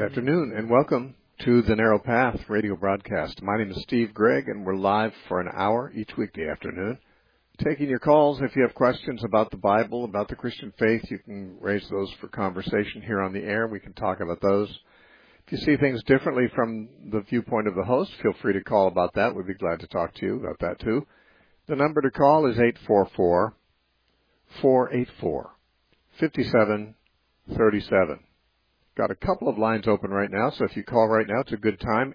Good afternoon, and welcome to the Narrow Path radio broadcast. My name is Steve Gregg, and we're live for an hour each weekday afternoon. Taking your calls. If you have questions about the Bible, about the Christian faith, you can raise those for conversation here on the air. We can talk about those. If you see things differently from the viewpoint of the host, feel free to call about that. We'd be glad to talk to you about that, too. The number to call is 844-484-5737. Got a couple of lines open right now, so if you call right now, it's a good time.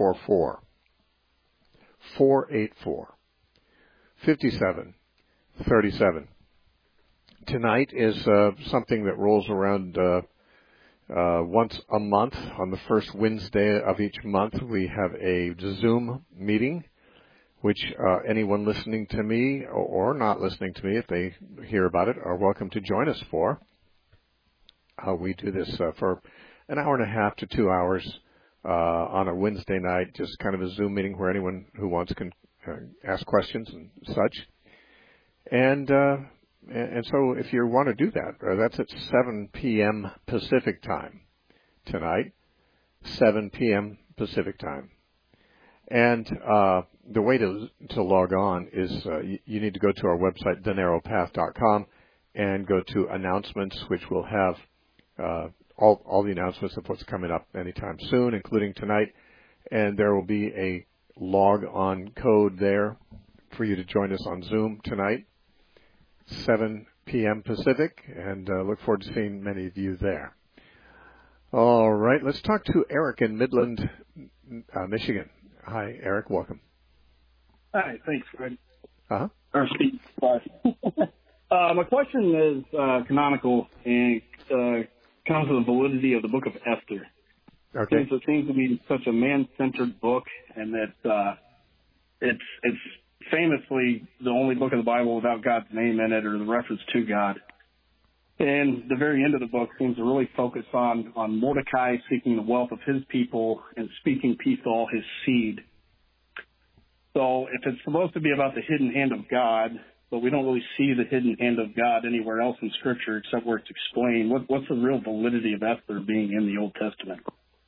844-484-5737. Tonight is something that rolls around once a month. On the first Wednesday of each month, we have a Zoom meeting, which anyone listening to me or not listening to me, if they hear about it, are welcome to join us for. We do this for an hour and a half to 2 hours on a Wednesday night, just kind of a Zoom meeting where anyone who wants can ask questions and such. And so if you want to do that, that's at 7 p.m. Pacific time tonight, 7 p.m. Pacific time. And the way to log on is you need to go to our website, thenarrowpath.com, and go to announcements, which will have all the announcements of what's coming up anytime soon, including tonight. And there will be a log-on code there for you to join us on Zoom tonight, 7 p.m. Pacific, and look forward to seeing many of you there. All right, let's talk to Eric in Midland, Michigan. Hi, Eric. Welcome. Hi. Thanks, Greg. Uh-huh. Or Steve. My question is canonical and comes to the validity of the Book of Esther. Okay. Since it seems to be such a man-centered book, and that it's famously the only book of the Bible without God's name in it or the reference to God. And the very end of the book seems to really focus on Mordecai seeking the wealth of his people and speaking peace to all his seed. So if it's supposed to be about the hidden hand of God, but we don't really see the hidden hand of God anywhere else in Scripture except where it's explained, what's the real validity of Esther being in the Old Testament?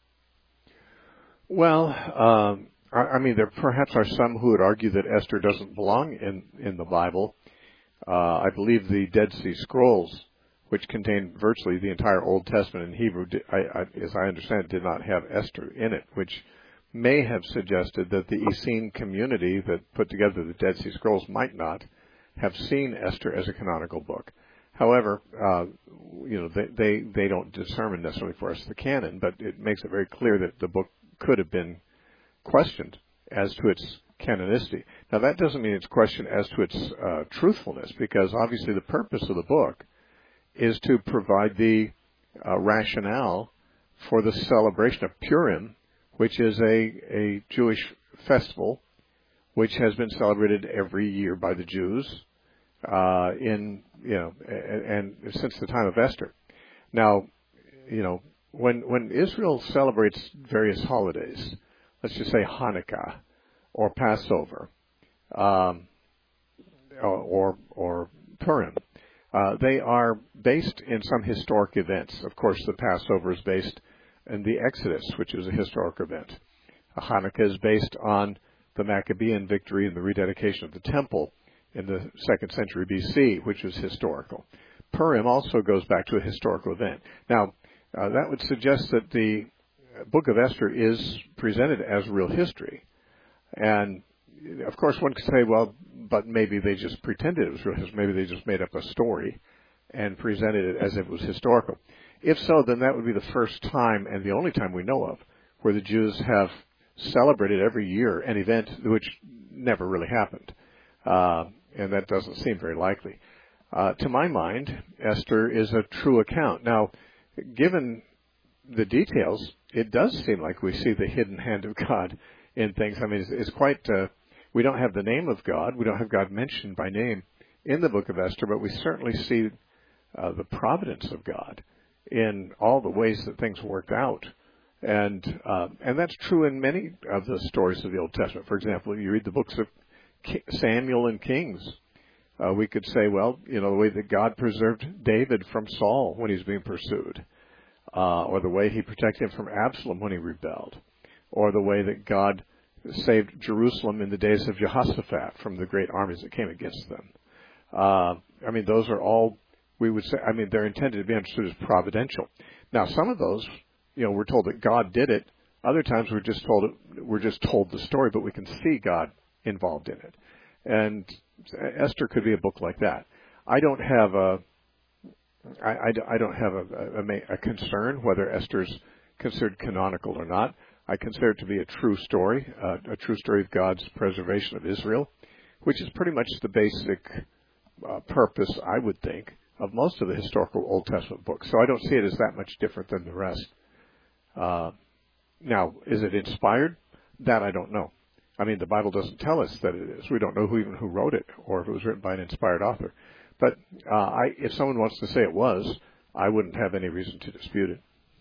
Well, I mean, there perhaps are some who would argue that Esther doesn't belong in the Bible. I believe the Dead Sea Scrolls, which contain virtually the entire Old Testament in Hebrew, as I understand it, did not have Esther in it, which may have suggested that the Essene community that put together the Dead Sea Scrolls might not have seen Esther as a canonical book. However, they don't determine necessarily for us the canon, but it makes it very clear that the book could have been questioned as to its canonicity. Now, that doesn't mean it's questioned as to its truthfulness, because obviously the purpose of the book is to provide the rationale for the celebration of Purim, which is a Jewish festival which has been celebrated every year by the Jews and since the time of Esther. Now, when Israel celebrates various holidays, let's just say Hanukkah or Passover or Purim, they are based in some historic events. Of course, the Passover is based in the Exodus, which is a historic event. Hanukkah is based on the Maccabean victory and the rededication of the temple in the 2nd century BC, which was historical. Purim also goes back to a historical event. Now, that would suggest that the Book of Esther is presented as real history. And, of course, one could say, well, but maybe they just pretended it was real history. Maybe they just made up a story and presented it as if it was historical. If so, then that would be the first time and the only time we know of where the Jews have celebrated every year an event which never really happened. And that doesn't seem very likely. To my mind, Esther is a true account. Now, given the details, it does seem like we see the hidden hand of God in things. I mean, it's quite, we don't have the name of God. We don't have God mentioned by name in the book of Esther, but we certainly see the providence of God in all the ways that things worked out. And that's true in many of the stories of the Old Testament. For example, you read the books of Samuel and Kings. We could say, well, the way that God preserved David from Saul when he's being pursued. or the way he protected him from Absalom when he rebelled, or the way that God saved Jerusalem in the days of Jehoshaphat from the great armies that came against them. Those are all, we would say, they're intended to be understood as providential. Now, some of those, we're told that God did it. Other times we're just told the story, but we can see God involved in it. And Esther could be a book like that. I don't have a concern whether Esther's considered canonical or not. I consider it to be a true story of God's preservation of Israel, which is pretty much the basic purpose, I would think, of most of the historical Old Testament books. So I don't see it as that much different than the rest. Now, is it inspired? That I don't know. The Bible doesn't tell us that it is. We don't know who wrote it or if it was written by an inspired author. But if someone wants to say it was, I wouldn't have any reason to dispute it.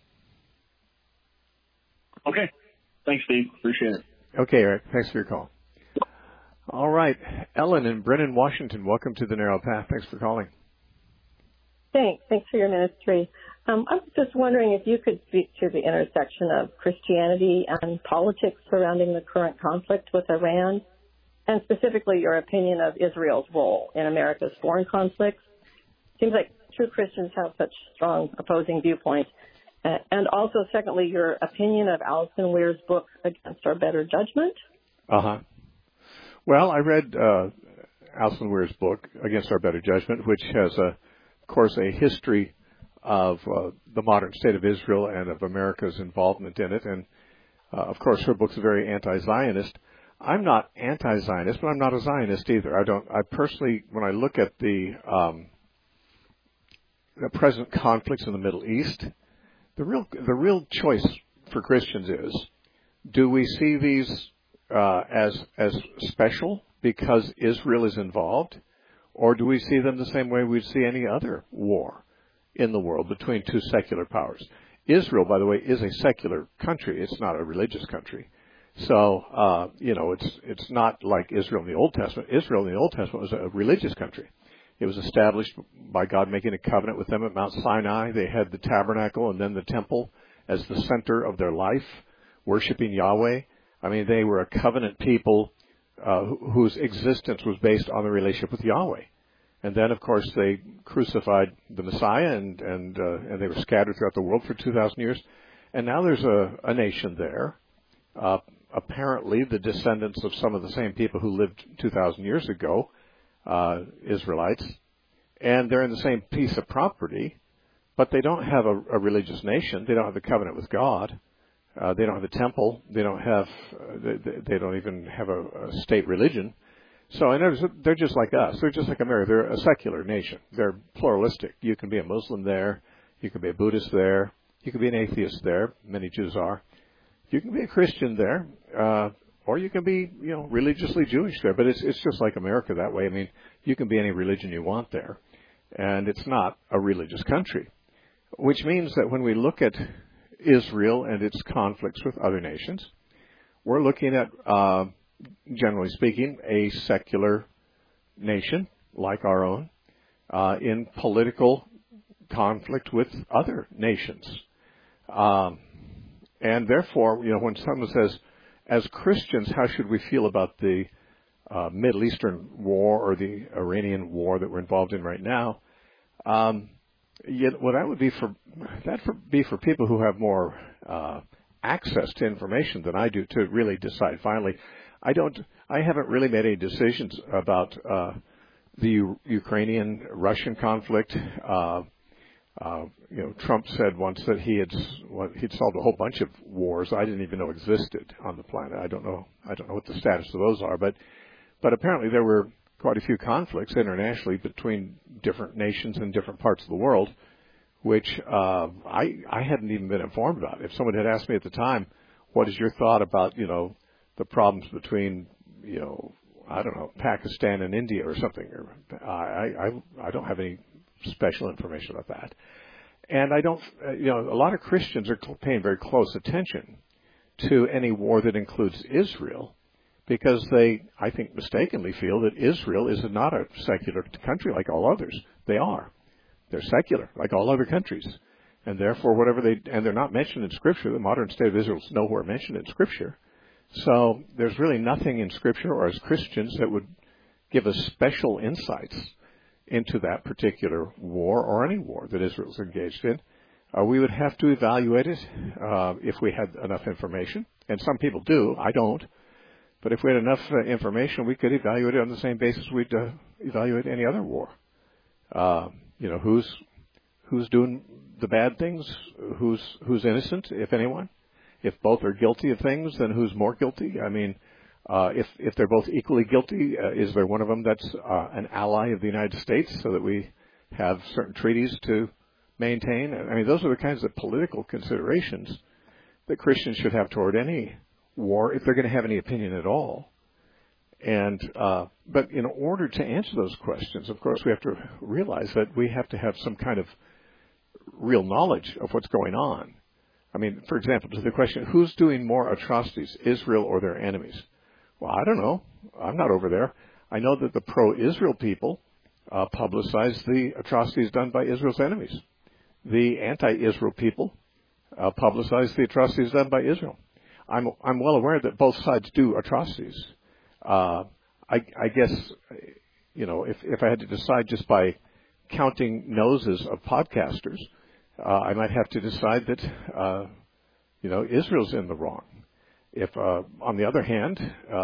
Okay. Thanks, Steve. Appreciate it. Okay, Eric. Thanks for your call. All right. Ellen in Brennan, Washington. Welcome to The Narrow Path. Thanks for calling. Thanks for your ministry. I was just wondering if you could speak to the intersection of Christianity and politics surrounding the current conflict with Iran, and specifically your opinion of Israel's role in America's foreign conflicts. Seems like true Christians have such strong opposing viewpoints. And also, secondly, your opinion of Alison Weir's book, Against Our Better Judgment. Uh-huh. Well, I read Alison Weir's book, Against Our Better Judgment, which has, of course, a history of the modern state of Israel and of America's involvement in it. And, of course, her book's very anti-Zionist. I'm not anti-Zionist, but I'm not a Zionist either. I personally, when I look at the present conflicts in the Middle East, the real choice for Christians is, do we see these as special because Israel is involved, or do we see them the same way we'd see any other war in the world between two secular powers? Israel, by the way, is a secular country. It's not a religious country. So, it's not like Israel in the Old Testament. Israel in the Old Testament was a religious country. It was established by God making a covenant with them at Mount Sinai. They had the tabernacle and then the temple as the center of their life, worshiping Yahweh. They were a covenant people whose existence was based on the relationship with Yahweh. And then, of course, they crucified the Messiah, and they were scattered throughout the world for 2,000 years. And now there's a nation there, apparently the descendants of some of the same people who lived 2,000 years ago, Israelites, and they're in the same piece of property, but they don't have a religious nation. They don't have the covenant with God. They don't have the temple. They don't even have a state religion. So they're just like us. They're just like America. They're a secular nation. They're pluralistic. You can be a Muslim there. You can be a Buddhist there. You can be an atheist there. Many Jews are. You can be a Christian there. Or you can be, religiously Jewish there. But it's just like America that way. You can be any religion you want there. And it's not a religious country. Which means that when we look at Israel and its conflicts with other nations, we're looking at, generally speaking, a secular nation like our own in political conflict with other nations. And therefore, when someone says, as Christians, how should we feel about the Middle Eastern war or the Iranian war that we're involved in right now? That would be for people who have more access to information than I do to really decide. Finally, I haven't really made any decisions about the Ukrainian-Russian conflict. Trump said once that he'd solved a whole bunch of wars I didn't even know existed on the planet. I don't know what the status of those are, but apparently there were quite a few conflicts internationally between different nations in different parts of the world, which I hadn't even been informed about. If someone had asked me at the time, what is your thought about, the problems between, Pakistan and India or something, I don't have any special information about that. And I don't, a lot of Christians are paying very close attention to any war that includes Israel, because they, I think, mistakenly feel that Israel is not a secular country like all others. They are. They're secular like all other countries. and therefore and they're not mentioned in Scripture. The modern state of Israel is nowhere mentioned in Scripture. So there's really nothing in Scripture or as Christians that would give us special insights into that particular war or any war that Israel's engaged in. We would have to evaluate it if we had enough information, and some people do. I don't. But if we had enough information, we could evaluate it on the same basis we'd evaluate any other war. Who's doing the bad things? Who's innocent, if anyone? If both are guilty of things, then who's more guilty? I mean, if they're both equally guilty, is there one of them that's an ally of the United States so that we have certain treaties to maintain? I mean, those are the kinds of political considerations that Christians should have toward any war if they're going to have any opinion at all. But in order to answer those questions, of course, we have to realize that we have to have some kind of real knowledge of what's going on. I mean, for example, to the question, who's doing more atrocities, Israel or their enemies? Well, I don't know. I'm not over there. I know that the pro-Israel people publicize the atrocities done by Israel's enemies. The anti-Israel people publicize the atrocities done by Israel. I'm well aware that both sides do atrocities. I guess, if I had to decide just by counting noses of podcasters, I might have to decide that, Israel's in the wrong. If, on the other hand,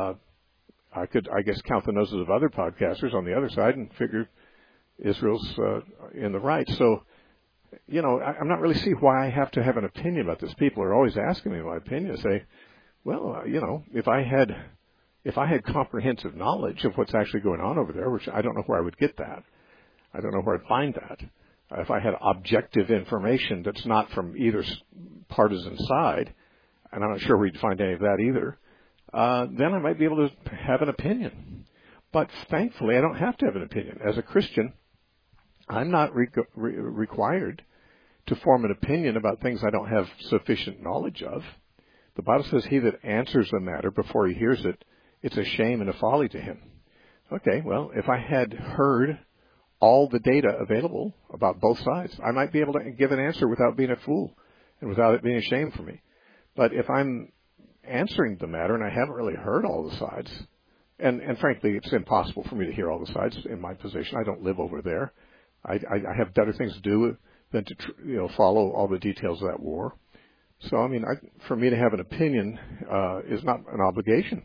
I could, I guess, count the noses of other podcasters on the other side and figure Israel's in the right. So, I'm not really see why I have to have an opinion about this. People are always asking me my opinion. I say, well, if I had comprehensive knowledge of what's actually going on over there, which I don't know where I would get that. I don't know where I'd find that. If I had objective information that's not from either partisan side, and I'm not sure we'd find any of that either, then I might be able to have an opinion. But thankfully, I don't have to have an opinion. As a Christian, I'm not required to form an opinion about things I don't have sufficient knowledge of. The Bible says he that answers the matter before he hears it, it's a shame and a folly to him. Okay, well, if I had heard all the data available about both sides, I might be able to give an answer without being a fool and without it being a shame for me. But if I'm answering the matter and I haven't really heard all the sides, and frankly, it's impossible for me to hear all the sides in my position. I don't live over there. I have better things to do than to follow all the details of that war. So, I mean, for me to have an opinion is not an obligation.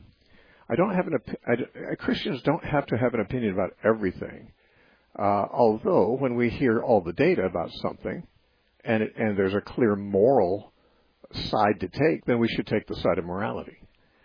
Christians don't have to have an opinion about everything. Although, when we hear all the data about something, and there's a clear moral side to take, then we should take the side of morality.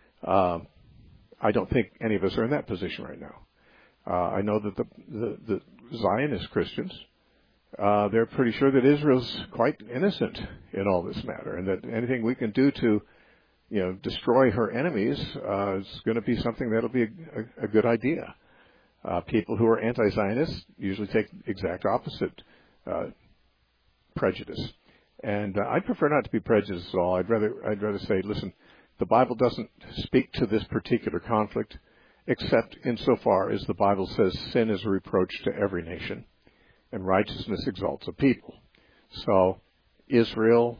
I don't think any of us are in that position right now. I know that the Zionist Christians, they're pretty sure that Israel's quite innocent in all this matter, and that anything we can do to, destroy her enemies is going to be something that'll be a good idea. People who are anti-Zionist usually take the exact opposite prejudice, and I'd prefer not to be prejudiced at all. I'd rather say, listen, the Bible doesn't speak to this particular conflict, except insofar as the Bible says sin is a reproach to every nation, and righteousness exalts a people. So, Israel,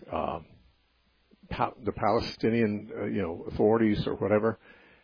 the Palestinian, authorities or whatever,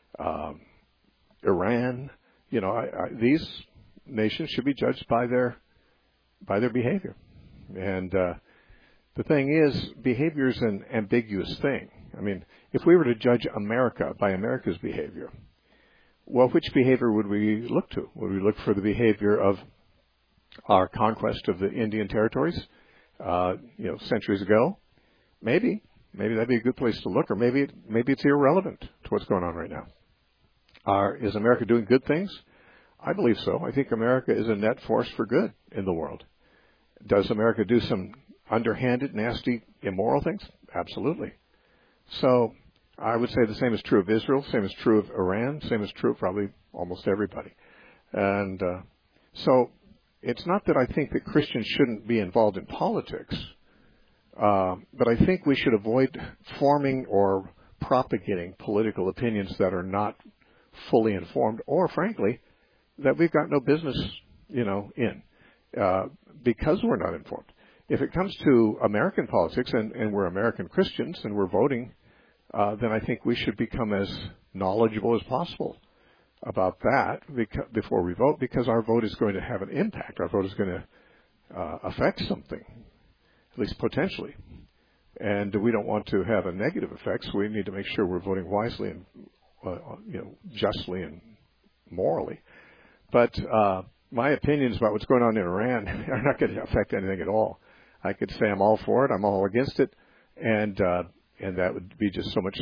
Iran, these nations should be judged by their behavior. And the thing is, behavior is an ambiguous thing. I mean, if we were to judge America by America's behavior, well, which behavior would we look to? Would we look for the behavior of our conquest of the Indian territories, centuries ago? Maybe that'd be a good place to look, or maybe it's irrelevant to what's going on right now. Is America doing good things? I believe so. I think America is a net force for good in the world. Does America do some underhanded, nasty, immoral things? Absolutely. So I would say the same is true of Israel, same is true of Iran, same is true of probably almost everybody. And so it's not that I think that Christians shouldn't be involved in politics, but I think we should avoid forming or propagating political opinions that are not fully informed, or frankly, that we've got no business, in, because we're not informed. if it comes to American politics and we're American Christians and we're voting, then I think we should become as knowledgeable as possible about that before we vote, because our vote is going to have an impact. Our vote is going to affect something, at least potentially. And we don't want to have a negative effect, so we need to make sure we're voting wisely and justly and morally. But my opinions about what's going on in Iran are not going to affect anything at all. I could say I'm all for it, I'm all against it, and that would be just so much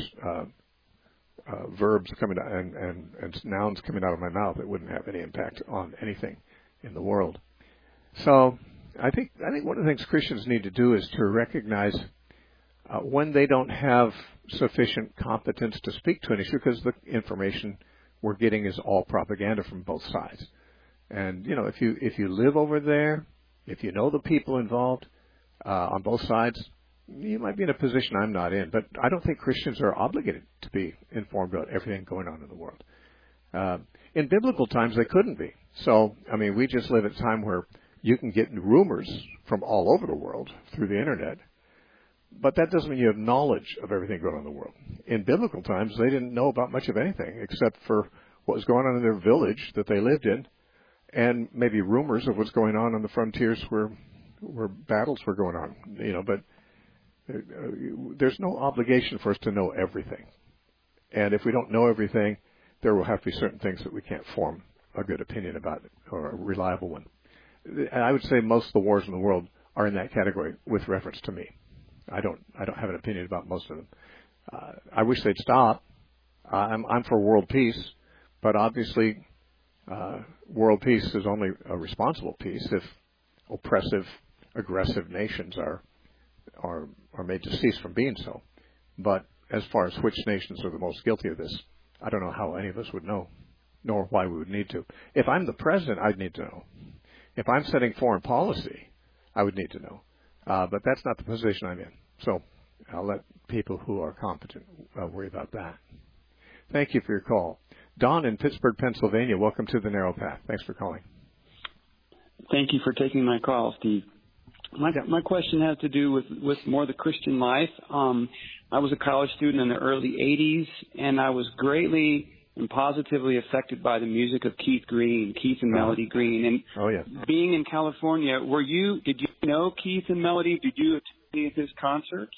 verbs coming out and nouns coming out of my mouth that wouldn't have any impact on anything in the world. So I think one of the things Christians need to do is to recognize when they don't have sufficient competence to speak to an issue, because the information we're getting is all propaganda from both sides. And if you live over there, if you know the people involved on both sides, you might be in a position I'm not in. But I don't think Christians are obligated to be informed about everything going on in the world. In biblical times, they couldn't be. So, we just live at a time where you can get rumors from all over the world through the Internet. But that doesn't mean you have knowledge of everything going on in the world. In biblical times, they didn't know about much of anything except for what was going on in their village that they lived in, and maybe rumors of what's going on the frontiers where battles were going on. But there's no obligation for us to know everything. And if we don't know everything, there will have to be certain things that we can't form a good opinion about, or a reliable one. And I would say most of the wars in the world are in that category with reference to me. I don't have an opinion about most of them. I wish they'd stop. I'm for world peace, but obviously world peace is only a responsible peace if oppressive, aggressive nations are made to cease from being so. But as far as which nations are the most guilty of this, I don't know how any of us would know, nor why we would need to. If I'm the president, I'd need to know. If I'm setting foreign policy, I would need to know. But that's not the position I'm in. So I'll let people who are competent worry about that. Thank you for your call. Don in Pittsburgh, Pennsylvania, welcome to the Narrow Path. Thanks for calling. Thank you for taking my call, Steve. My question has to do with more the Christian life. I was a college student in the early 80s, and I was greatly and positively affected by the music of Keith and Melody Green. And being in California, did you know Keith and Melody? Did you attend any of his concerts?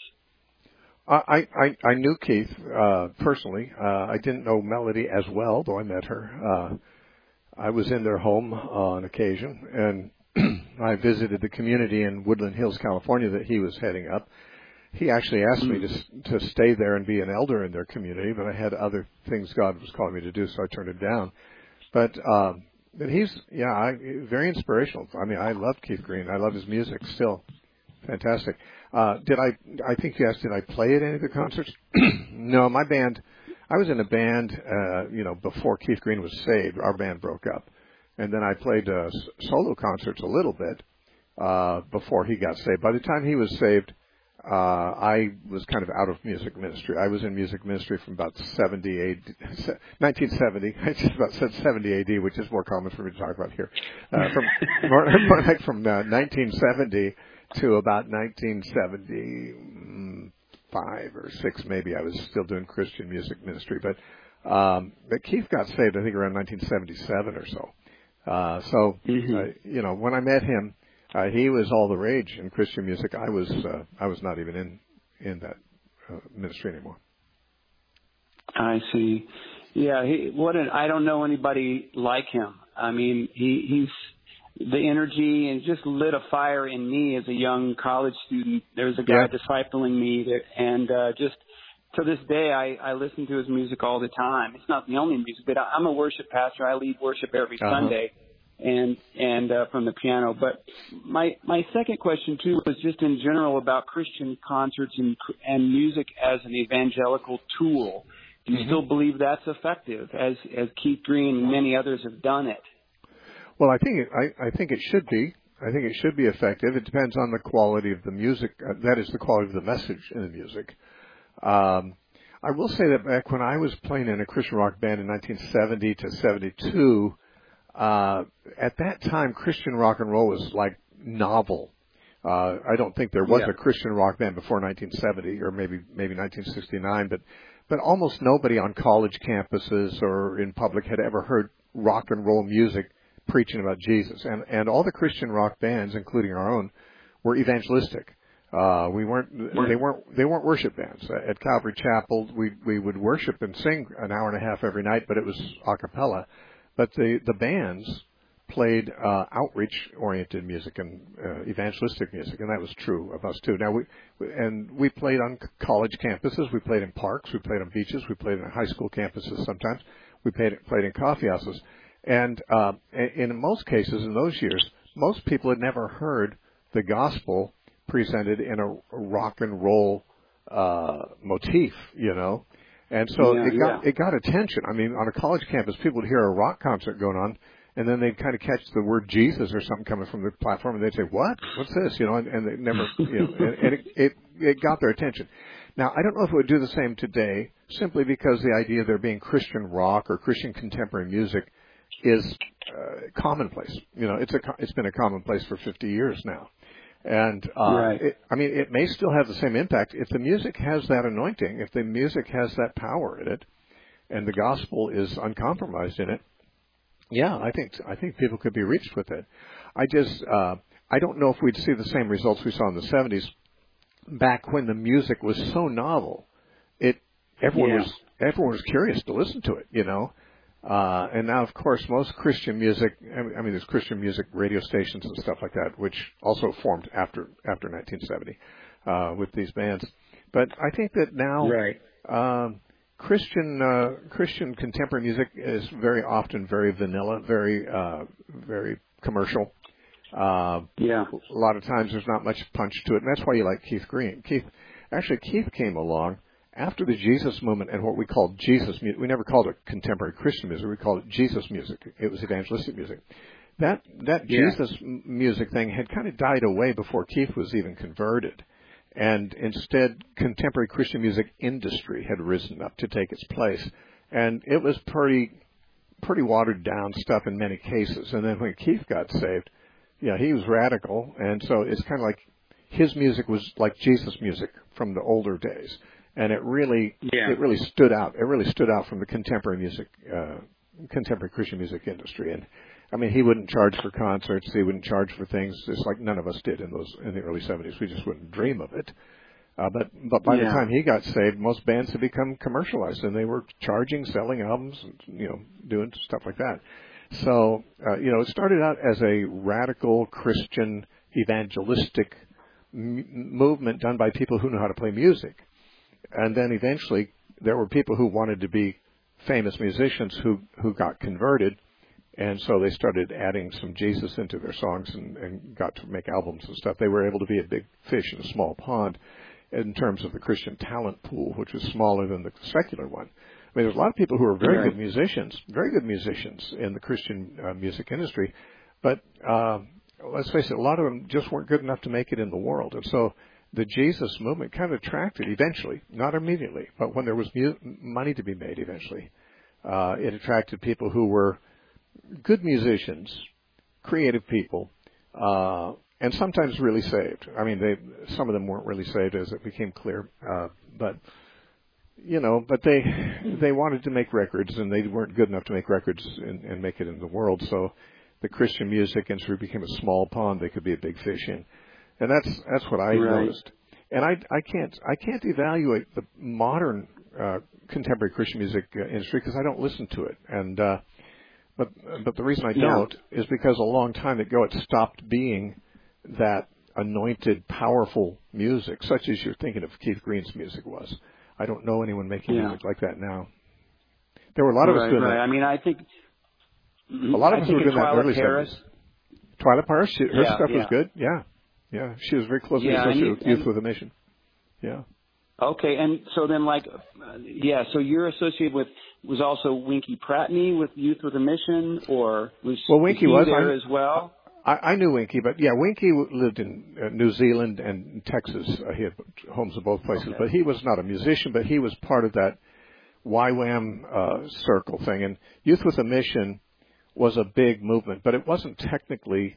I knew Keith personally. I didn't know Melody as well, though I met her. I was in their home on occasion, and I visited the community in Woodland Hills, California that he was heading up. He actually asked me to stay there and be an elder in their community, but I had other things God was calling me to do, so I turned it down. But he's, very inspirational. I love Keith Green. I love his music still. Fantastic. I think you asked, did I play at any of the concerts? No, my band, I was in a band, before Keith Green was saved. Our band broke up. And then I played solo concerts a little bit before he got saved. By the time he was saved, I was kind of out of music ministry. I was in music ministry from about 1970. I just about said 70 AD, which is more common for me to talk about here. From 1970 to about 1975 or 6, maybe. I was still doing Christian music ministry, but Keith got saved, I think, around 1977 or so. When I met him, he was all the rage in Christian music. I was not even in that ministry anymore. I see. Yeah, I don't know anybody like him. He's the energy, and just lit a fire in me as a young college student. There's a guy discipling me just to this day, I listen to his music all the time. It's not the only music, but I'm a worship pastor. I lead worship every Sunday. And from the piano. But my second question, too, was just in general about Christian concerts and music as an evangelical tool. Do you still believe that's effective, as Keith Green and many others have done it? Well, I think it should be. I think it should be effective. It depends on the quality of the music. That is, the quality of the message in the music. I will say that back when I was playing in a Christian rock band in 1970 to 72, at that time, Christian rock and roll was like novel. I don't think there was Yeah. a Christian rock band before 1970 or maybe 1969, but almost nobody on college campuses or in public had ever heard rock and roll music preaching about Jesus. And all the Christian rock bands, including our own, were evangelistic. They weren't worship bands. At Calvary Chapel, we would worship and sing an hour and a half every night, but it was a cappella. But the bands played outreach-oriented music and evangelistic music, and that was true of us too. Now we played on college campuses, we played in parks, we played on beaches, we played in high school campuses sometimes, we played in coffee houses, and in most cases in those years, most people had never heard the gospel presented in a rock and roll motif, you know, and so it got attention. I mean, on a college campus, people would hear a rock concert going on, and then they'd kind of catch the word Jesus or something coming from the platform, and they'd say, "What? What's this?" You know, and they never, you know, and it got their attention. Now, I don't know if it would do the same today, simply because the idea of there being Christian rock or Christian contemporary music is commonplace. You know, it's been a commonplace for 50 years now. And it may still have the same impact if the music has that anointing, if the music has that power in it, and the gospel is uncompromised in it. Yeah, I think people could be reached with it. I don't know if we'd see the same results we saw in the 70s, back when the music was so novel. Everyone was curious to listen to it, you know. And now, of course, most Christian music, I mean, there's Christian music radio stations and stuff like that, which also formed after 1970 with these bands. But I think that now Christian contemporary music is very often very vanilla, very commercial. A lot of times there's not much punch to it, and that's why you like Keith Green. Keith came along after the Jesus movement and what we called Jesus music. We never called it contemporary Christian music. We called it Jesus music. It was evangelistic music. That Jesus music thing had kind of died away before Keith was even converted. And instead, contemporary Christian music industry had risen up to take its place. And it was pretty watered down stuff in many cases. And then when Keith got saved, he was radical. And so it's kind of like his music was like Jesus music from the older days. And it really stood out. It really stood out from the contemporary Christian music industry. And I mean, he wouldn't charge for concerts. He wouldn't charge for things, just like none of us did in the early 70s. We just wouldn't dream of it. But by the time he got saved, most bands had become commercialized, and they were charging, selling albums, and, doing stuff like that. So, it started out as a radical Christian evangelistic movement done by people who knew how to play music. And then eventually there were people who wanted to be famous musicians who got converted. And so they started adding some Jesus into their songs and got to make albums and stuff. They were able to be a big fish in a small pond in terms of the Christian talent pool, which was smaller than the secular one. I mean, there's a lot of people who are very good musicians in the Christian music industry. But let's face it, a lot of them just weren't good enough to make it in the world. And so the Jesus movement kind of attracted eventually, not immediately, but when there was money to be made eventually, it attracted people who were good musicians, creative people, and sometimes really saved. I mean, some of them weren't really saved, as it became clear, but they wanted to make records, and they weren't good enough to make records and make it in the world. So the Christian music industry became a small pond they could be a big fish in, and that's what I noticed. And I can't evaluate the modern contemporary Christian music industry because I don't listen to it, and But the reason I don't is because a long time ago it stopped being that anointed, powerful music, such as you're thinking of Keith Green's music was. I don't know anyone making music like that now. There were a lot of us doing that. I mean, I think a lot of us were doing that in the early 70s. Twyla Paris, her stuff was good. Yeah. She was very closely associated with Youth with a Mission. Yeah. Okay, and so then, so you're associated with, was also Winky Pratney with Youth with a Mission, or Winky was there as well? I knew Winky, but Winky lived in New Zealand and Texas. He had homes in both places, but he was not a musician, but he was part of that YWAM circle thing. And Youth with a Mission was a big movement, but it wasn't technically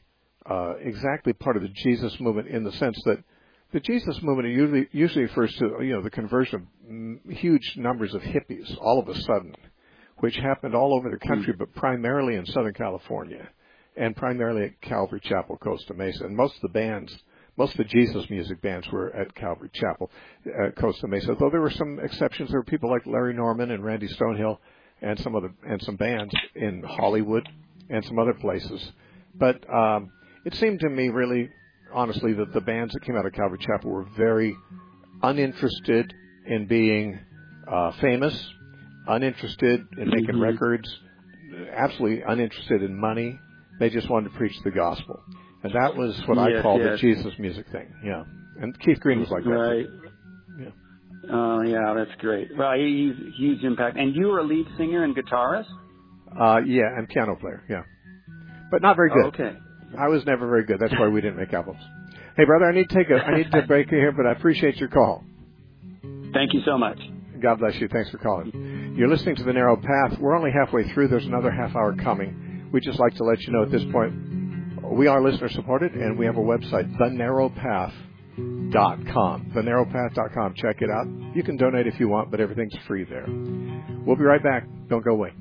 exactly part of the Jesus movement in the sense that the Jesus movement usually refers to, the conversion of huge numbers of hippies all of a sudden, which happened all over the country, but primarily in Southern California and primarily at Calvary Chapel, Costa Mesa. And most of the Jesus music bands were at Calvary Chapel, Costa Mesa. Though there were some exceptions. There were people like Larry Norman and Randy Stonehill and some bands in Hollywood and some other places. But it seemed to me really, honestly, that the bands that came out of Calvary Chapel were very uninterested in being famous, uninterested in making records, absolutely uninterested in money. They just wanted to preach the gospel. And that was what I call the Jesus music thing. Yeah. And Keith Green was like that. Right. Yeah. Oh, yeah, that's great. Well, he's huge impact. And you were a lead singer and guitarist? Yeah, and piano player, yeah. But not very good. Okay. I was never very good. That's why we didn't make albums. Hey, brother, I need to break you here, but I appreciate your call. Thank you so much. God bless you. Thanks for calling. You're listening to The Narrow Path. We're only halfway through. There's another half hour coming. We'd just like to let you know at this point, we are listener supported, and we have a website, thenarrowpath.com. Thenarrowpath.com. Check it out. You can donate if you want, but everything's free there. We'll be right back. Don't go away.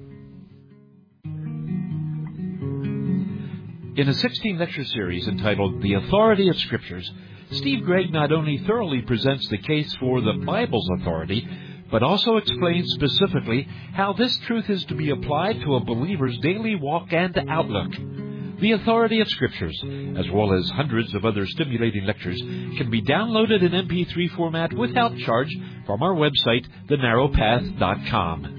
In a 16-lecture series entitled The Authority of Scriptures, Steve Gregg not only thoroughly presents the case for the Bible's authority, but also explains specifically how this truth is to be applied to a believer's daily walk and outlook. The Authority of Scriptures, as well as hundreds of other stimulating lectures, can be downloaded in MP3 format without charge from our website, thenarrowpath.com.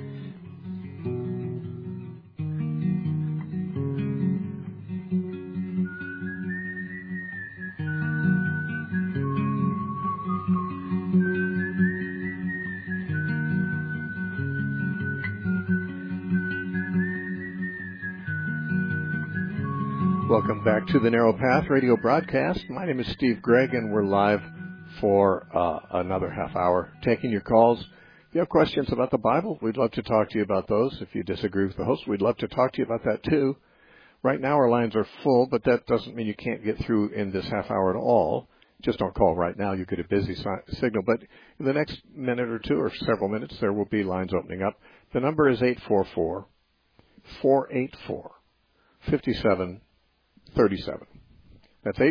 Welcome back to the Narrow Path radio broadcast. My name is Steve Gregg, and we're live for another half hour taking your calls. If you have questions about the Bible, we'd love to talk to you about those. If you disagree with the host, we'd love to talk to you about that too. Right now our lines are full, but that doesn't mean you can't get through in this half hour at all. Just don't call right now. You get a busy signal. But in the next minute or two or several minutes, there will be lines opening up. The number is 844-484-5737. That's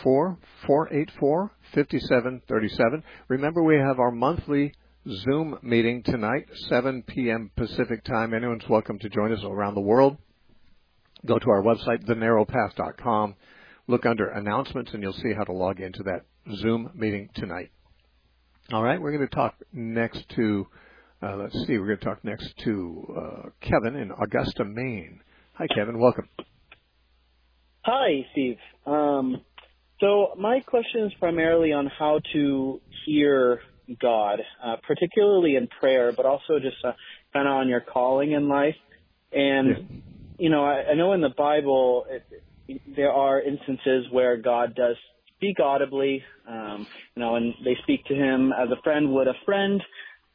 844-484-5737. Remember, we have our monthly Zoom meeting tonight, 7 p.m. Pacific time. Anyone's welcome to join us around the world. Go to our website, thenarrowpath.com. Look under announcements, and you'll see how to log into that Zoom meeting tonight. All right, we're going to talk next to, we're going to talk next to Kevin in Augusta, Maine. Hi, Kevin. Welcome. Hi, Steve. So my question is primarily on how to hear God, particularly in prayer, but also just kind of on your calling in life. And, I know in the Bible there are instances where God does speak audibly, and they speak to him as a friend would a friend.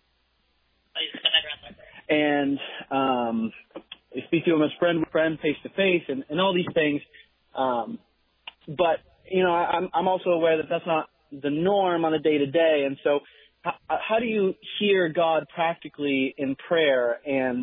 And they speak to him as friend face to face and all these things. But, I'm also aware that that's not the norm on a day-to-day. And so how do you hear God practically in prayer and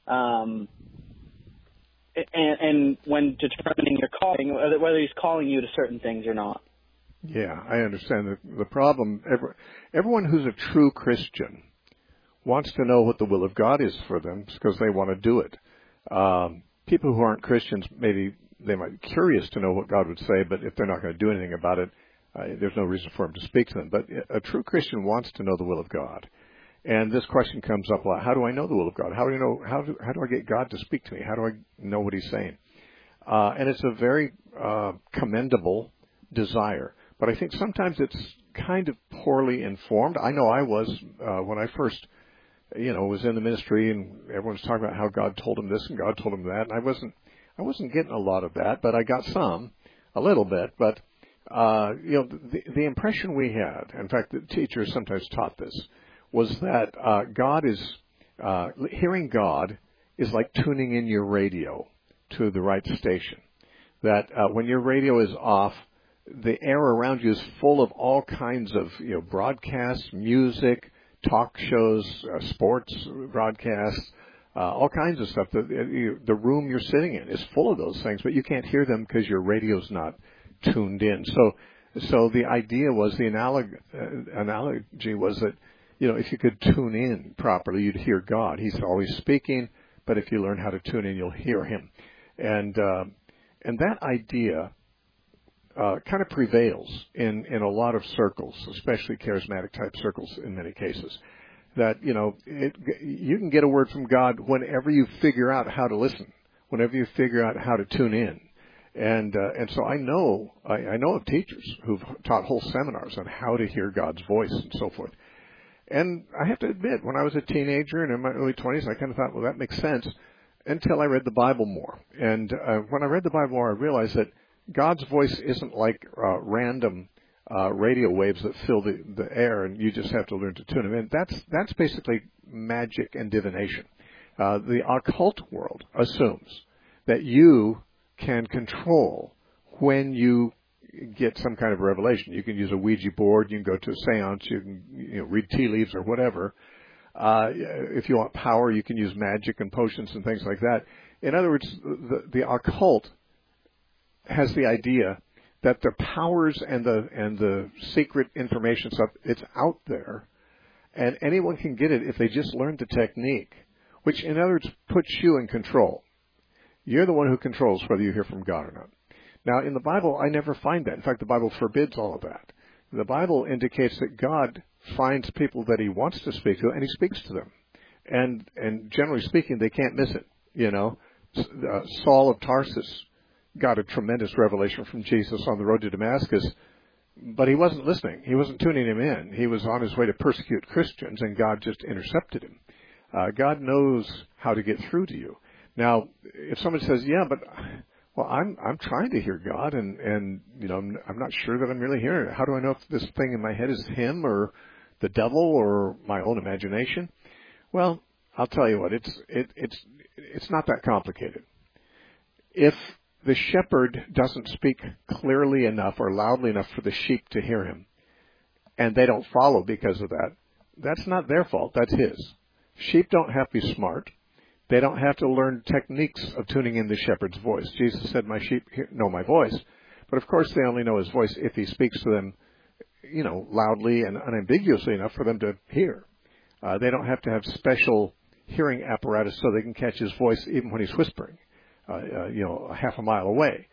when determining your calling, whether he's calling you to certain things or not? Yeah, I understand the problem. Everyone who's a true Christian wants to know what the will of God is for them because they want to do it. People who aren't Christians, maybe they might be curious to know what God would say, but if they're not going to do anything about it, there's no reason for him to speak to them. But a true Christian wants to know the will of God. And this question comes up a lot. How do I know the will of God? How do I get God to speak to me? How do I know what he's saying? And it's a very commendable desire. But I think sometimes it's kind of poorly informed. I know I was when I first, was in the ministry, and everyone was talking about how God told him this and God told him that. And I wasn't getting a lot of that, but I got a little bit. But the impression we had, in fact, the teachers sometimes taught this, was that hearing God is like tuning in your radio to the right station. that when your radio is off, the air around you is full of all kinds of broadcasts, music, talk shows, sports broadcasts, all kinds of stuff. The room you're sitting in is full of those things, but you can't hear them because your radio's not tuned in. So the idea was, the analogy was that, if you could tune in properly, you'd hear God. He's always speaking, but if you learn how to tune in, you'll hear Him. And that idea kind of prevails in a lot of circles, especially charismatic type circles in many cases. That, you can get a word from God whenever you figure out how to listen, whenever you figure out how to tune in. And so I know of teachers who've taught whole seminars on how to hear God's voice and so forth. And I have to admit, when I was a teenager and in my early 20s, I kind of thought, well, that makes sense, until I read the Bible more. And when I read the Bible more, I realized that God's voice isn't like random radio waves that fill the air, and you just have to learn to tune them in. That's basically magic and divination. The occult world assumes that you can control when you get some kind of revelation. You can use a Ouija board, you can go to a seance, you can read tea leaves or whatever. If you want power, you can use magic and potions and things like that. In other words, the occult has the idea that the powers and the secret information stuff, it's out there, and anyone can get it if they just learn the technique, which in other words puts you in control. You're the one who controls whether you hear from God or not. Now, in the Bible, I never find that. In fact, the Bible forbids all of that. The Bible indicates that God finds people that He wants to speak to, and He speaks to them. And generally speaking, they can't miss it. Saul of Tarsus got a tremendous revelation from Jesus on the road to Damascus, but he wasn't listening. He wasn't tuning him in. He was on his way to persecute Christians, and God just intercepted him. God knows how to get through to you. Now, if someone says, "Yeah, but I'm trying to hear God, and I'm not sure that I'm really hearing it. How do I know if this thing in my head is Him or the devil or my own imagination?" Well, I'll tell you what. It's not that complicated. If the shepherd doesn't speak clearly enough or loudly enough for the sheep to hear him, and they don't follow because of that, that's not their fault. That's His. Sheep don't have to be smart. They don't have to learn techniques of tuning in the shepherd's voice. Jesus said, "My sheep know my voice." But of course, they only know His voice if He speaks to them, loudly and unambiguously enough for them to hear. They don't have to have special hearing apparatus so they can catch His voice even when He's whispering, half a mile away.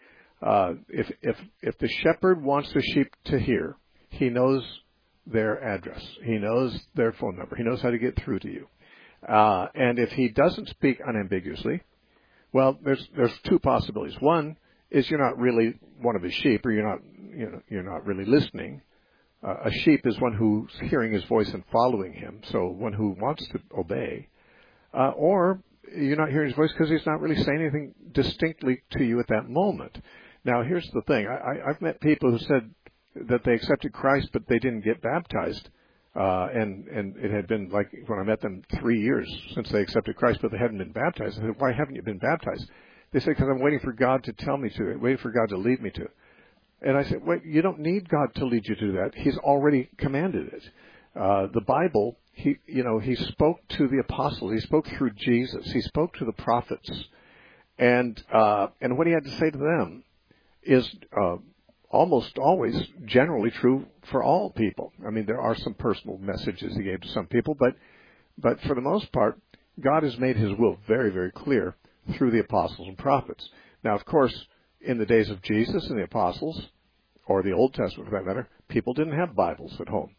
If the shepherd wants the sheep to hear, he knows their address. He knows their phone number. He knows how to get through to you. And if he doesn't speak unambiguously, well, there's two possibilities. One is you're not really one of his sheep, or you're not really listening. A sheep is one who's hearing his voice and following him, so one who wants to obey. Or you're not hearing his voice because he's not really saying anything distinctly to you at that moment. Now, here's the thing. I've met people who said that they accepted Christ, but they didn't get baptized. And it had been, like, when I met them, 3 years since they accepted Christ, but they hadn't been baptized. I said, "Why haven't you been baptized?" They said, "Because I'm waiting for God to tell me to, waiting for God to lead me to." And I said, "Wait, you don't need God to lead you to that. He's already commanded it." The Bible, He spoke to the apostles. He spoke through Jesus. He spoke to the prophets. And what He had to say to them is almost always generally true for all people. I mean, there are some personal messages He gave to some people, but for the most part, God has made His will very, very clear through the apostles and prophets. Now, of course, in the days of Jesus and the apostles, or the Old Testament for that matter, people didn't have Bibles at home.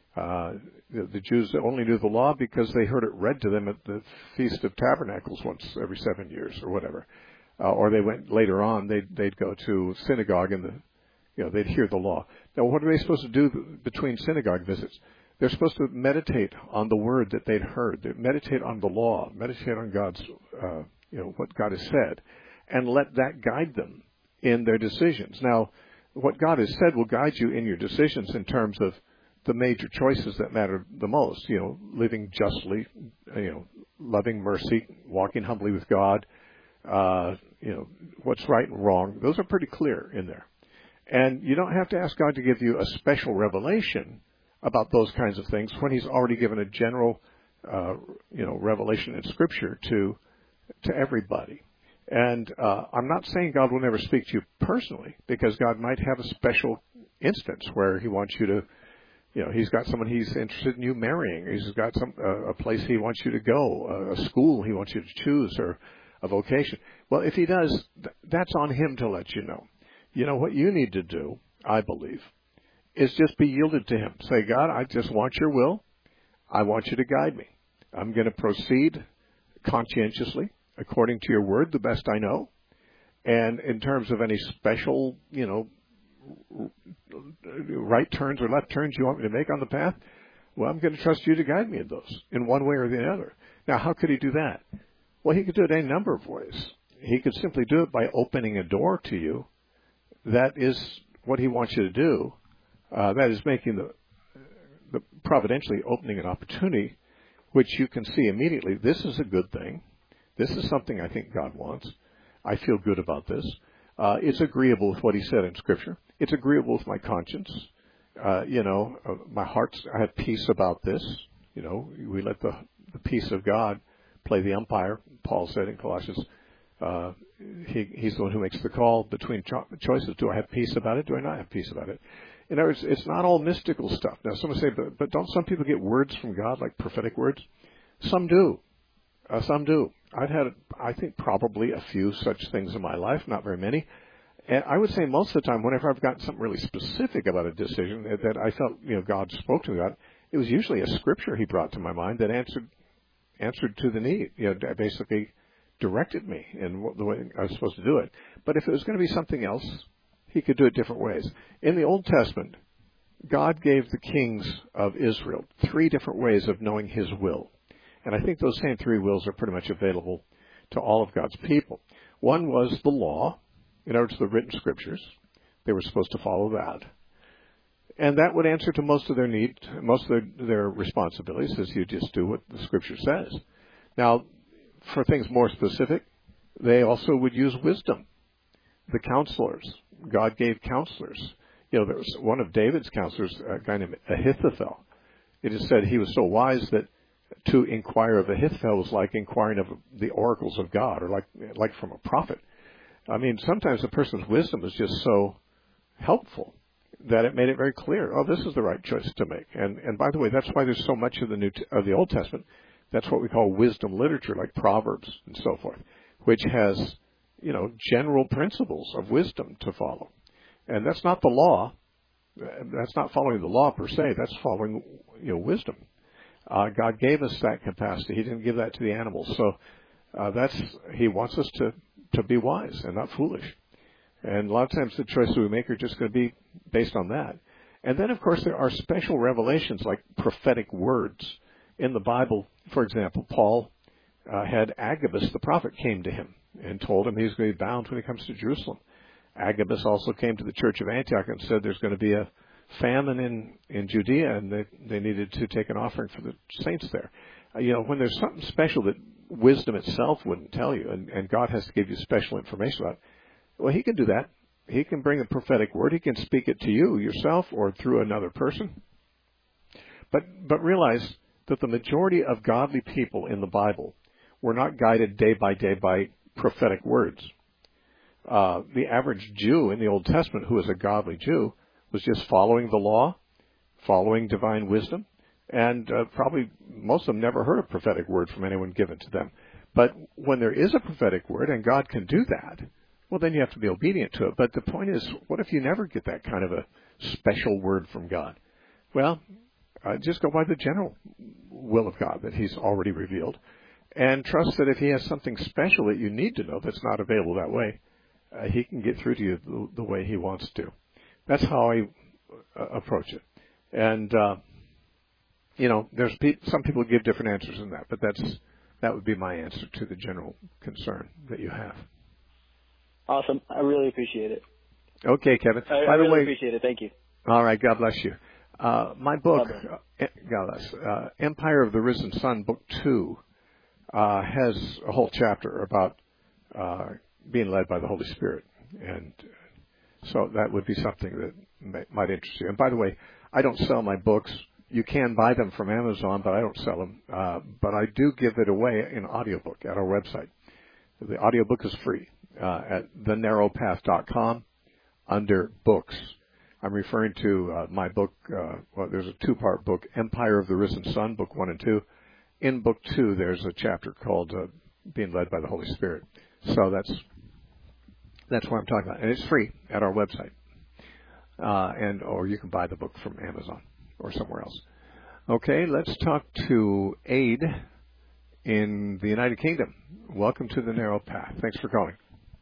The Jews only knew the law because they heard it read to them at the Feast of Tabernacles once every 7 years or whatever. Or they went later on, they'd go to synagogue and they'd hear the law. Now, what are they supposed to do between synagogue visits? They're supposed to meditate on the word that they'd heard. They meditate on the law, meditate on God's, what God has said, and let that guide them in their decisions. Now, what God has said will guide you in your decisions in terms of the major choices that matter the most. Living justly, loving mercy, walking humbly with God, what's right and wrong. Those are pretty clear in there. And you don't have to ask God to give you a special revelation about those kinds of things when He's already given a general, revelation in Scripture to everybody. And I'm not saying God will never speak to you personally, because God might have a special instance where He wants you to, He's got someone He's interested in you marrying. He's got a place He wants you to go, a school He wants you to choose, or a vocation. Well, if He does, that's on Him to let you know. What you need to do, I believe, is just be yielded to Him. Say, God, I just want your will. I want you to guide me. I'm going to proceed conscientiously, according to your word, the best I know. And in terms of any special, right turns or left turns you want me to make on the path, well, I'm going to trust you to guide me in those, in one way or the other. Now, how could He do that? Well, He could do it any number of ways. He could simply do it by opening a door to you. That is what He wants you to do. That is making the providentially opening an opportunity, which you can see immediately. This is a good thing. This is something I think God wants. I feel good about this. It's agreeable with what He said in Scripture. It's agreeable with my conscience. My heart's, I have peace about this. We let the peace of God play the umpire. Paul said in Colossians, He's the one who makes the call between choices. Do I have peace about it? Do I not have peace about it? In other words, it's not all mystical stuff. Now, someone say, but don't some people get words from God, like prophetic words? Some do. Some do. I've had, I think, probably a few such things in my life, not very many. And I would say most of the time, whenever I've gotten something really specific about a decision that I felt, God spoke to me about, it was usually a scripture He brought to my mind that answered to the need, basically directed me in the way I was supposed to do it. But if it was going to be something else, He could do it different ways. In the Old Testament, God gave the kings of Israel 3 different ways of knowing His will. And I think those same 3 wills are pretty much available to all of God's people. One was the law, in other words, the written scriptures. They were supposed to follow that. And that would answer to most of their needs, most of their responsibilities, as you just do what the scripture says. Now, for things more specific, they also would use wisdom. The counselors. God gave counselors. There was one of David's counselors, a guy named Ahithophel. It is said he was so wise that to inquire of Ahithophel was like inquiring of the oracles of God, or like from a prophet. I mean, sometimes a person's wisdom is just so helpful that it made it very clear, this is the right choice to make. And by the way, that's why there's so much of the Old Testament. That's what we call wisdom literature, like Proverbs and so forth, which has, general principles of wisdom to follow. And that's not the law. That's not following the law per se. That's following, wisdom. God gave us that capacity. He didn't give that to the animals. So He wants us to be wise and not foolish. And a lot of times the choices we make are just going to be based on that. And then, of course, there are special revelations like prophetic words. In the Bible, for example, Paul had Agabus the prophet came to him and told him he's going to be bound when he comes to Jerusalem. Agabus also came to the church of Antioch and said there's going to be a famine in Judea, and they needed to take an offering for the saints there. When there's something special that wisdom itself wouldn't tell you, and God has to give you special information about it, well, He can do that. He can bring a prophetic word. He can speak it to you yourself or through another person. But realize that the majority of godly people in the Bible were not guided day by prophetic words. The average Jew in the Old Testament, who was a godly Jew, was just following the law, following divine wisdom, and probably most of them never heard a prophetic word from anyone given to them. But when there is a prophetic word, and God can do that, well, then you have to be obedient to it. But the point is, what if you never get that kind of a special word from God? Well, just go by the general will of God that He's already revealed, and trust that if He has something special that you need to know that's not available that way, He can get through to you the way He wants to. That's how I approach it. And, there's some people give different answers than that, but that would be my answer to the general concern that you have. Awesome. I really appreciate it. Okay, Kevin. I really appreciate it. Thank you. All right. God bless you. My book, God bless, Empire of the Risen Sun, Book 2, has a whole chapter about being led by the Holy Spirit. And so that would be something that might interest you. And by the way, I don't sell my books. You can buy them from Amazon, but I don't sell them. But I do give it away in audiobook at our website. The audiobook is free at thenarrowpath.com under books. I'm referring to my book. There's a two-part book, Empire of the Risen Sun, book 1 and 2. In book 2, there's a chapter called Being Led by the Holy Spirit. So that's what I'm talking about. And it's free at our website. Or you can buy the book from Amazon or somewhere else. Okay, let's talk to Aid in the United Kingdom. Welcome to the Narrow Path. Thanks for calling.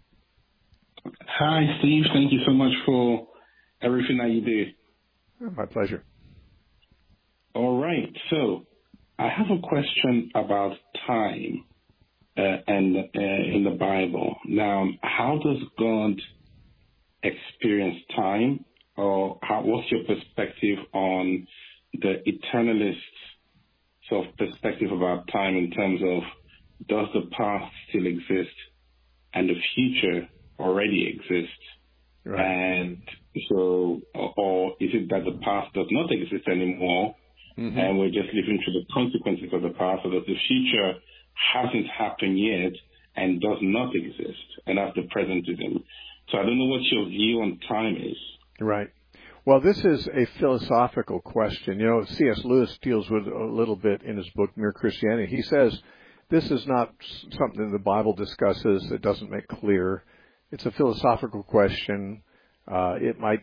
Hi, Steve. Thank you so much for everything that you do. My pleasure. All right. So I have a question about time and in the Bible. Now, how does God experience time? Or what's your perspective on the eternalist sort of perspective about time in terms of does the past still exist and the future already exists? Right. And so, or is it that the past does not exist anymore, and we're just living through the consequences of the past, or that the future hasn't happened yet and does not exist, and that's the presentism. So I don't know what your view on time is. Right. Well, this is a philosophical question. You know, C.S. Lewis deals with it a little bit in his book, Mere Christianity. He says this is not something the Bible discusses. It doesn't make clear. It's a philosophical question. It might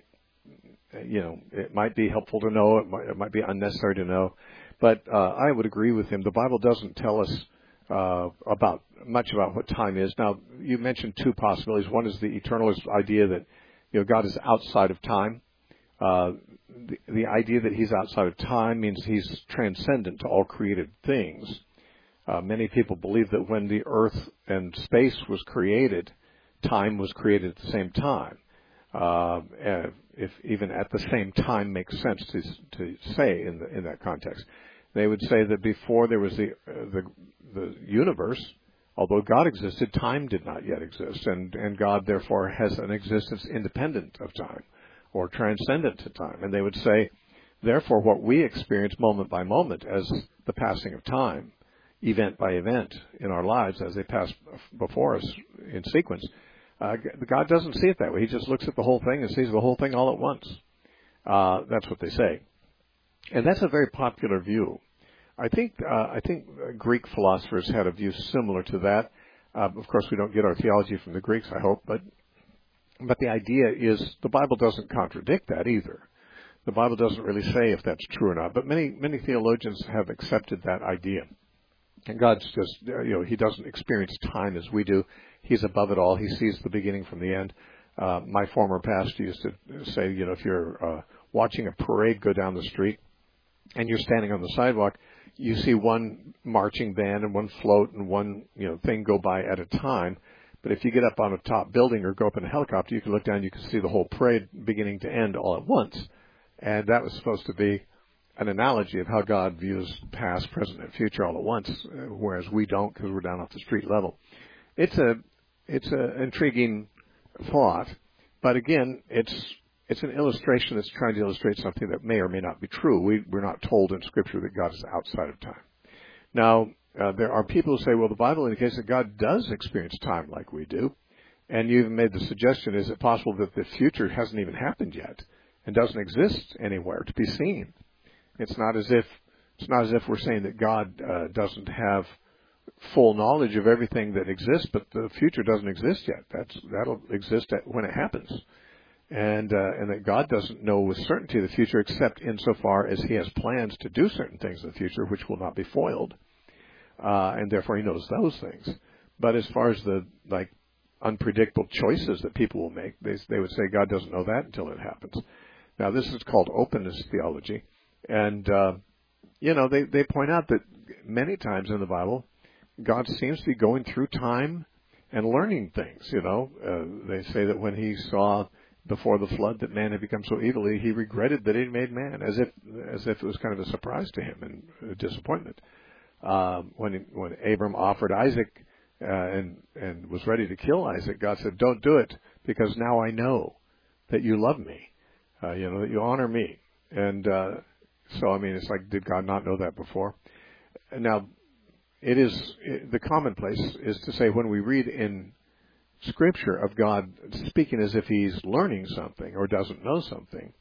be helpful to know. It might be unnecessary to know. But I would agree with him. The Bible doesn't tell us much about what time is. Now, you mentioned two possibilities. One is the eternalist idea that God is outside of time. The idea that he's outside of time means he's transcendent to all created things. Many people believe that when the earth and space was created, time was created at the same time. If even at the same time makes sense to say in that context. They would say that before there was the universe, although God existed, time did not yet exist, and God therefore has an existence independent of time or transcendent to time. And they would say, therefore, what we experience moment by moment as the passing of time, event by event in our lives as they pass before us in sequence, God doesn't see it that way. He just looks at the whole thing and sees the whole thing all at once. That's what they say. And that's a very popular view. I think Greek philosophers had a view similar to that. Of course, we don't get our theology from the Greeks, I hope, but the idea is the Bible doesn't contradict that either. The Bible doesn't really say if that's true or not, but many theologians have accepted that idea. And God's just, he doesn't experience time as we do. He's above it all. He sees the beginning from the end. My former pastor used to say, if you're watching a parade go down the street and you're standing on the sidewalk, you see one marching band and one float and one, thing go by at a time. But if you get up on a top building or go up in a helicopter, you can look down, you can see the whole parade beginning to end all at once. And that was supposed to be an analogy of how God views past, present, and future all at once, whereas we don't because we're down off the street level. It's an intriguing thought, but again, it's an illustration that's trying to illustrate something that may or may not be true. We're not told in Scripture that God is outside of time. Now, there are people who say, well, the Bible indicates that God does experience time like we do, and you even made the suggestion, is it possible that the future hasn't even happened yet and doesn't exist anywhere to be seen? It's not as if we're saying that God doesn't have full knowledge of everything that exists, but the future doesn't exist yet. That'll exist when it happens, and that God doesn't know with certainty the future except insofar as He has plans to do certain things in the future, which will not be foiled, and therefore He knows those things. But as far as the unpredictable choices that people will make, they would say God doesn't know that until it happens. Now, this is called openness theology. And, they point out that many times in the Bible, God seems to be going through time and learning things, They say that when He saw before the flood that man had become so evil, He regretted that He made man, as if it was kind of a surprise to Him and a disappointment. When Abram offered Isaac, and was ready to kill Isaac, God said, "Don't do it, because now I know that you love me, that you honor me." And so, I mean, it's like, did God not know that before? And now, the commonplace is to say, when we read in Scripture of God speaking as if He's learning something or doesn't know something,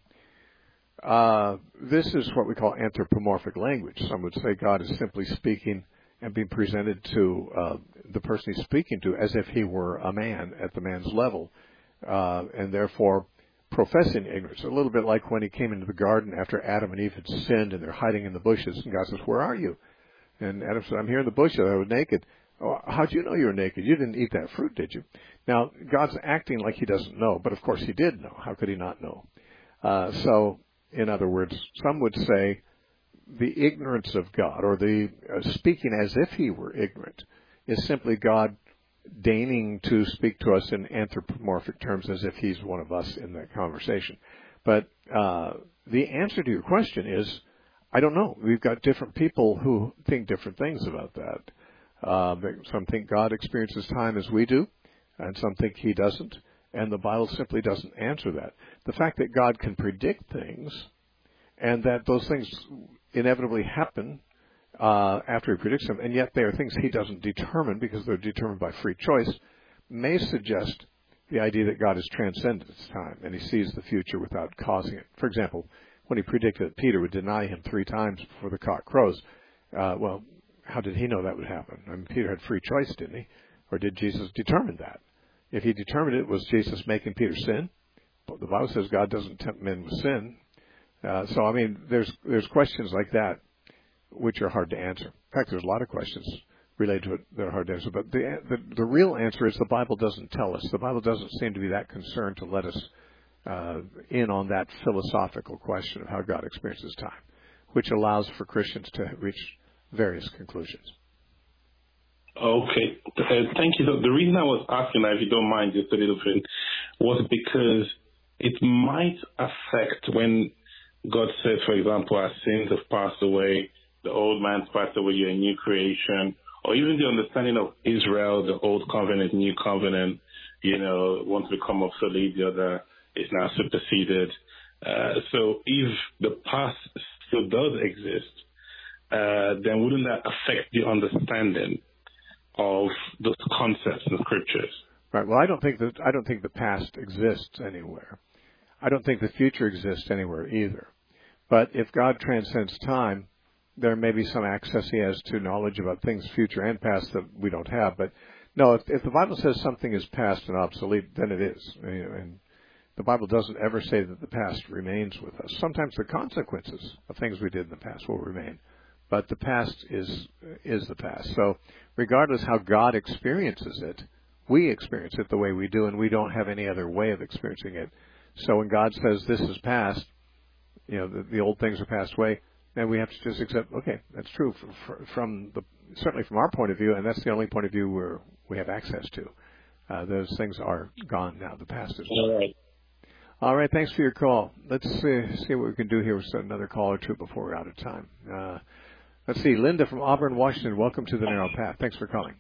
this is what we call anthropomorphic language. Some would say God is simply speaking and being presented to the person He's speaking to as if he were a man at the man's level, and therefore professing ignorance. A little bit like when He came into the garden after Adam and Eve had sinned and they're hiding in the bushes, and God says, "Where are you?" And Adam said, "I'm here in the bushes. I was naked." "Oh, how'd you know you were naked? You didn't eat that fruit, did you?" Now, God's acting like He doesn't know, but of course He did know. How could He not know? So, in other words, some would say the ignorance of God, or the speaking as if He were ignorant, is simply God deigning to speak to us in anthropomorphic terms as if He's one of us in that conversation. But the answer to your question is, I don't know. We've got different people who think different things about that. Some think God experiences time as we do, and some think He doesn't, and the Bible simply doesn't answer that. The fact that God can predict things, and that those things inevitably happen after He predicts them, and yet they are things He doesn't determine because they're determined by free choice, may suggest the idea that God is transcendent at time, and He sees the future without causing it. For example, when He predicted that Peter would deny Him 3 times before the cock crows, well, how did He know that would happen? I mean, Peter had free choice, didn't he? Or did Jesus determine that? If He determined it, was Jesus making Peter sin? But the Bible says God doesn't tempt men with sin. So, I mean, there's questions like that which are hard to answer. In fact, there's a lot of questions related to it that are hard to answer. But the real answer is the Bible doesn't tell us. The Bible doesn't seem to be that concerned to let us in on that philosophical question of how God experiences time, which allows for Christians to reach various conclusions. Okay. Thank you. So the reason I was asking that, if you don't mind just a little bit, was because it might affect when God says, for example, our sins have passed away, the old man's passed away, you're a new creation, or even the understanding of Israel, the old covenant, new covenant, once become obsolete, the other is now superseded. So if the past still does exist, then wouldn't that affect the understanding of those concepts in the Scriptures? Right. Well, I don't think the past exists anywhere. I don't think the future exists anywhere either. But if God transcends time, there may be some access He has to knowledge about things future and past that we don't have. But no, if the Bible says something is past and obsolete, then it is. And the Bible doesn't ever say that the past remains with us. Sometimes the consequences of things we did in the past will remain, but the past is the past. So regardless how God experiences it, we experience it the way we do, and we don't have any other way of experiencing it. So when God says this is past, the old things are passed away, then we have to just accept, okay, that's true certainly from our point of view, and that's the only point of view where we have access to. Those things are gone now. The past is gone. All right. All right, thanks for your call. Let's see what we can do here with another call or two before we're out of time. Let's see, Linda from Auburn, Washington. Welcome to the Narrow Path. Thanks for calling.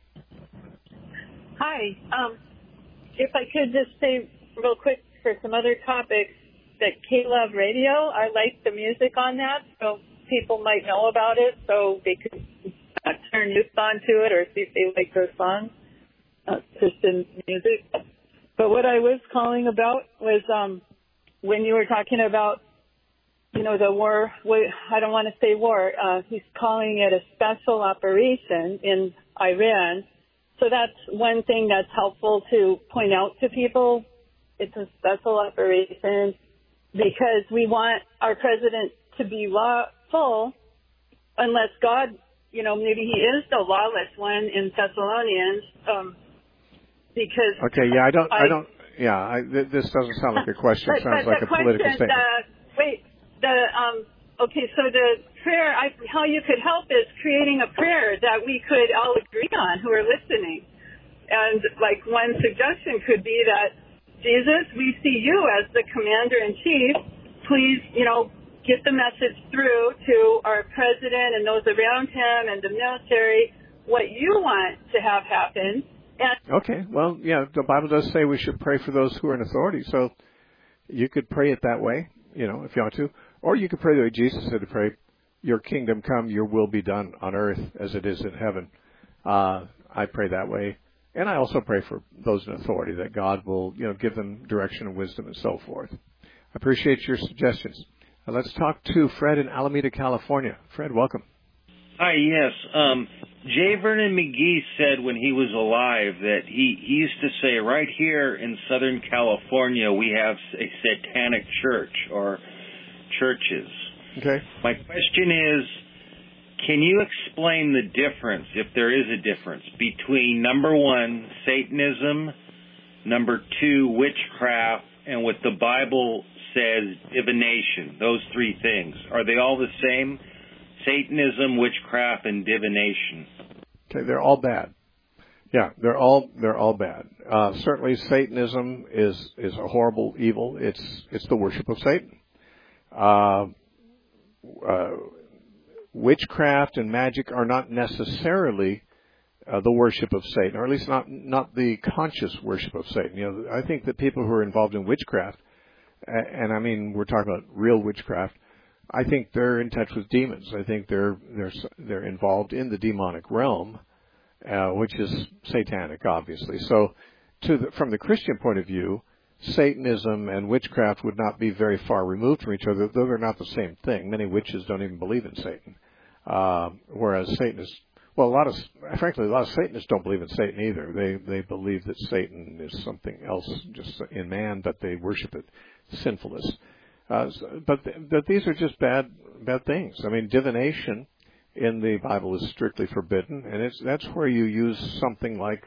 Hi. If I could just say real quick for some other topics, that K-Love Radio, I like the music on that, so people might know about it, so they could turn youth onto it or see if they like their songs, Christian music. But what I was calling about was when you were talking about, the war, I don't want to say war, he's calling it a special operation in Iran. So that's one thing that's helpful to point out to people. It's a special operation because we want our president to be lawful, unless God, maybe he is the lawless one in Thessalonians. Because okay, yeah, this doesn't sound like a question. It sounds like a political statement. Okay, so the prayer, how you could help is creating a prayer that we could all agree on who are listening. And like one suggestion could be that, Jesus, we see you as the commander-in-chief. Please, get the message through to our president and those around him and the military. what you want to have happen. And okay, well, yeah, the Bible does say we should pray for those who are in authority, so you could pray it that way, if you want to. Or you could pray the way Jesus said to pray, your kingdom come, your will be done on earth as it is in heaven. I pray that way. And I also pray for those in authority, that God will, give them direction and wisdom and so forth. I appreciate your suggestions. Let's talk to Fred in Alameda, California. Fred, welcome. Hi, yes. J. Vernon McGee said when he was alive that he used to say, right here in Southern California, we have a satanic church or churches. Okay. My question is, can you explain the difference, if there is a difference, between, number one, Satanism, number two, witchcraft, and what the Bible says, divination, those three things? Are they all the same? Satanism, witchcraft, and divination. Okay, they're all bad. Yeah, they're all bad. Certainly Satanism is a horrible evil. It's the worship of Satan. Witchcraft and magic are not necessarily the worship of Satan, or at least not the conscious worship of Satan. I think that people who are involved in witchcraft, and I mean we're talking about real witchcraft, I think they're in touch with demons. I think they're involved in the demonic realm, which is satanic, obviously. So, from the Christian point of view, Satanism and witchcraft would not be very far removed from each other, though they're not the same thing. Many witches don't even believe in Satan, whereas Satanists, a lot of Satanists don't believe in Satan either. They believe that Satan is something else just in man, but they worship it, sinfulness. But these are just bad things. I mean, divination in the Bible is strictly forbidden, and that's where you use something like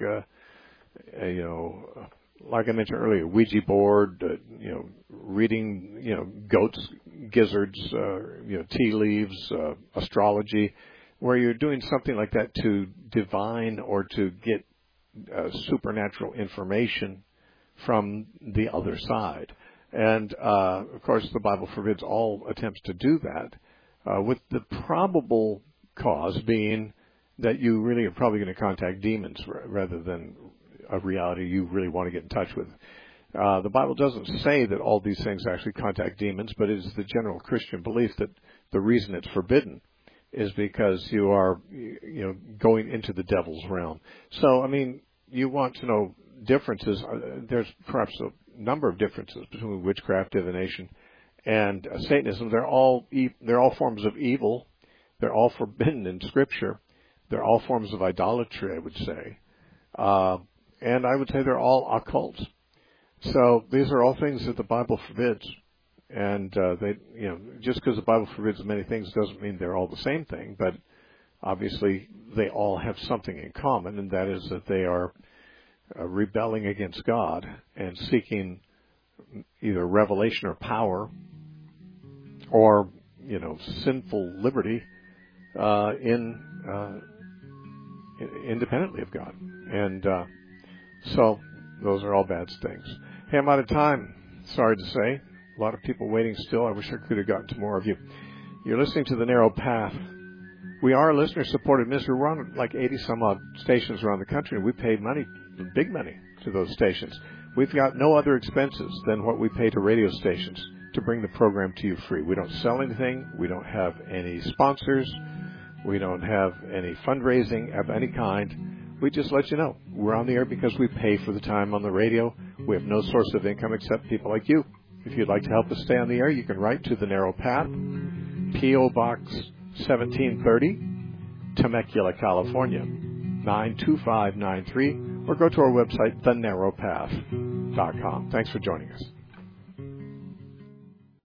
like I mentioned earlier, Ouija board, reading, goats, gizzards, tea leaves, astrology, where you're doing something like that to divine or to get supernatural information from the other side. And, of course, the Bible forbids all attempts to do that, with the probable cause being that you really are probably going to contact demons rather than a reality you really want to get in touch with. The Bible doesn't say that all these things actually contact demons, but it is the general Christian belief that the reason it's forbidden is because you are, going into the devil's realm. So, I mean, you want to know differences. There's perhaps a number of differences between witchcraft, divination, and Satanism. They're all forms of evil. They're all forbidden in Scripture. They're all forms of idolatry, I would say. And I would say they're all occult. So these are all things that the Bible forbids. And just because the Bible forbids many things doesn't mean they're all the same thing, but obviously they all have something in common, and that is that they are rebelling against God and seeking either revelation or power or, sinful liberty independently of God. And so those are all bad things. Hey, I'm out of time. Sorry to say. A lot of people waiting still. I wish I could have gotten to more of you. You're listening to The Narrow Path. We are a listener-supported ministry. We're on like 80-some-odd stations around the country, and we pay money, big money, to those stations. We've got no other expenses than what we pay to radio stations to bring the program to you free. We don't sell anything. We don't have any sponsors. We don't have any fundraising of any kind. We just let you know. We're on the air because we pay for the time on the radio. We have no source of income except people like you. If you'd like to help us stay on the air, you can write to The Narrow Path, P.O. Box 1730, Temecula, California, 92593, or go to our website, thenarrowpath.com. Thanks for joining us.